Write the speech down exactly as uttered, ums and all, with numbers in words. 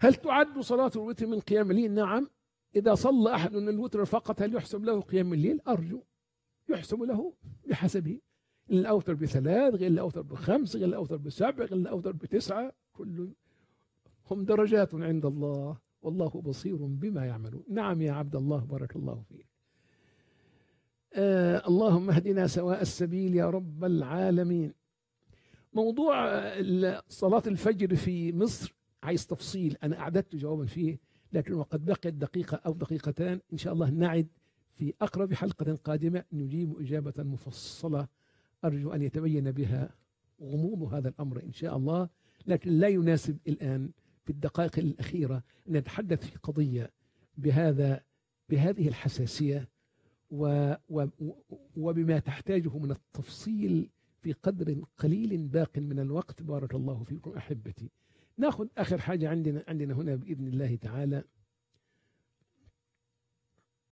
هل تعد صلاة الوتر من قيام الليل؟ نعم. إذا صلى أحد الوتر فقط هل يحسب له قيام الليل؟ أرجو يحسب له بحسبه. اللي أوتر بثلاث، غير اللي أوتر بخمس، غير اللي أوتر بسبع، غير اللي أوتر بتسعة، كل هم درجات عند الله والله بصير بما يعملون. نعم يا عبد الله، بارك الله فيك. آه اللهم اهدنا سواء السبيل يا رب العالمين. موضوع صلاة الفجر في مصر عايز تفصيل، أنا أعددت جوابا فيه، لكن وقد بقيت دقيقة أو دقيقتان، إن شاء الله نعد في أقرب حلقة قادمة نجيب إجابة مفصلة أرجو أن يتبين بها غموض هذا الأمر إن شاء الله. لكن لا يناسب الآن في الدقائق الأخيرة أن نتحدث في قضية بهذا بهذه الحساسية و و وبما تحتاجه من التفصيل في قدر قليل باق من الوقت. بارك الله فيكم أحبتي. ناخذ آخر حاجة عندنا عندنا هنا بإذن الله تعالى.